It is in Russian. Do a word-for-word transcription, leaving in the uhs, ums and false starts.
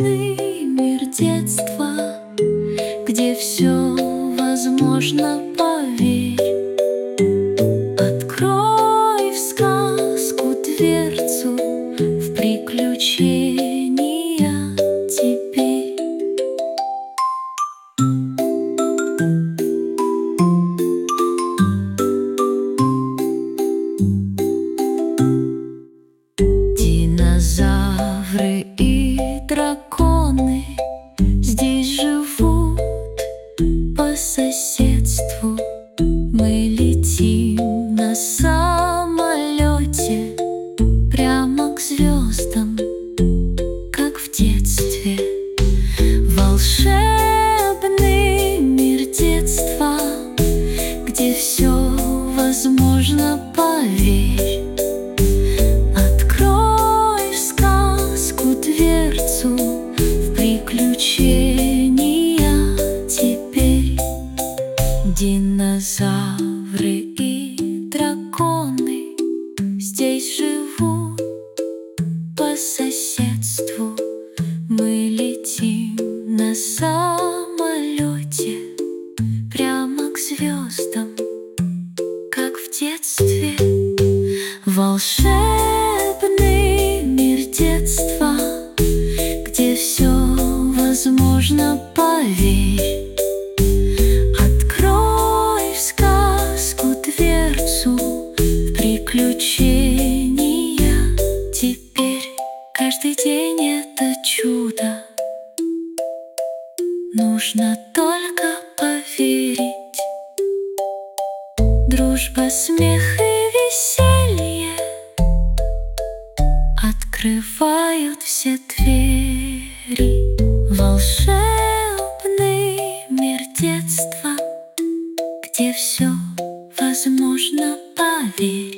волшебный мир детства, где все возможно, поверь. Открой в сказку дверцу, в приключения теперь. Динозавры и драконы здесь живут по соседству. Мы летим на самолете прямо к звездам, как в детстве. Волшебный мир детства, где все возможно, поверь. Открой в сказку дверцу, в приключения теперь. Динозавры и драконы здесь живут по соседству. Мы летим на самолете прямо к звездам, как в детстве. Волшебный мир детства, где все возможно, поверь. Открой в сказку дверцу, в приключения теперь. Каждый день это чудо, нужно только поверить. Дружба, смех и веселье открывают все двери. Волшебный мир детства, где все возможно, поверь.